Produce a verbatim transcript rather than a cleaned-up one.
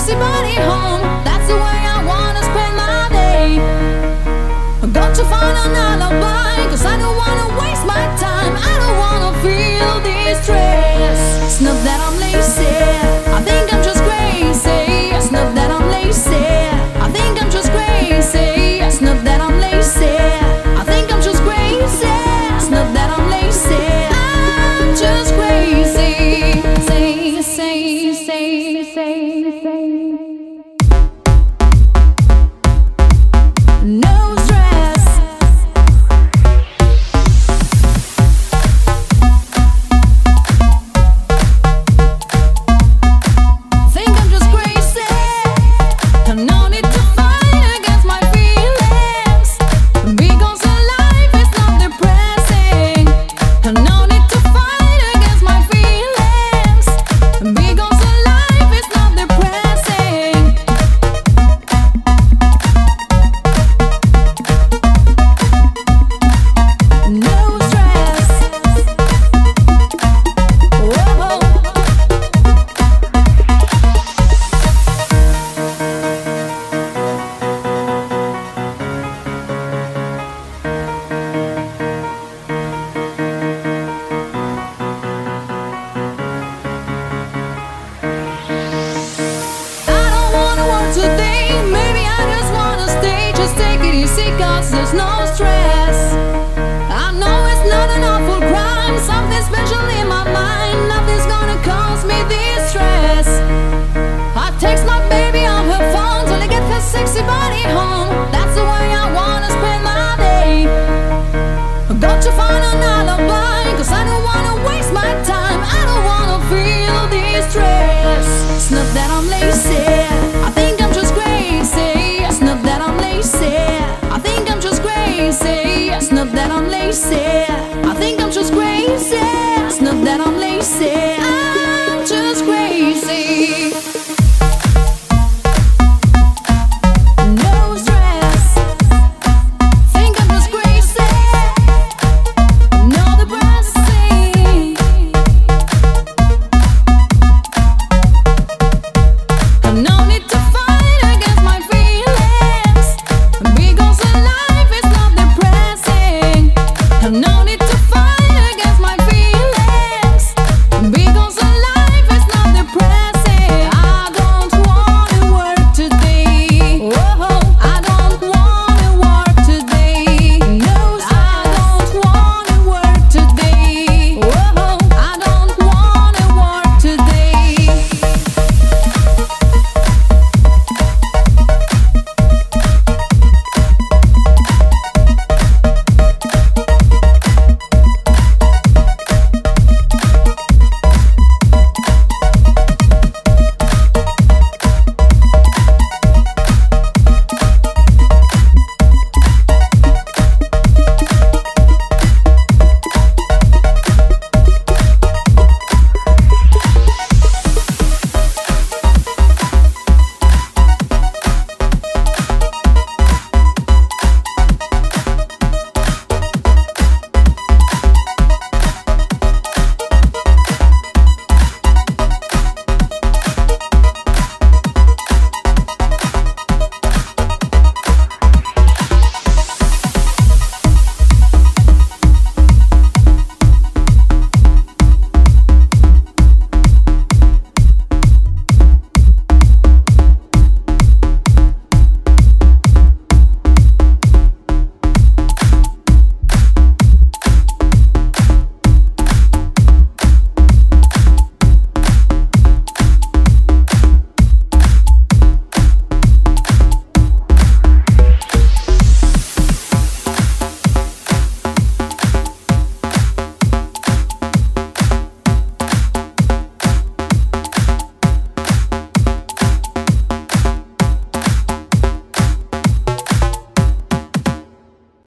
sexy body home. That's the way I wanna spend my day. I'm got to find an alibi, cause I don't wanna waste my time. I don't wanna feel this stress. It's not that I'm lazy, I think I'm just crazy. It's not that I'm lazy, I think I'm just crazy. It's not that I'm lazy, I think I'm just crazy. It's not that I'm lazy, I'm just crazy. Say, say, say, say, say. No stress. Think I'm just crazy. No need to fight against my feelings, because life is not depressing. No need to fight against my feelings, because life is not depressing. No stress. Whoa. I don't wanna work today, maybe I just wanna stay. Just take it easy, cause there's no stress. I know it's not an awful crime, something special in my mind. Nothing's gonna cause me this stress. I text my baby on her phone till I get her sexy body home. That's the way I wanna spend my day. I got to find an alibi, cause I don't wanna waste my time. I don't wanna feel this stress. It's not that I'm lazy, I think I'm just crazy. It's not that I'm lazy, I think I'm just crazy. It's not that I'm lazy,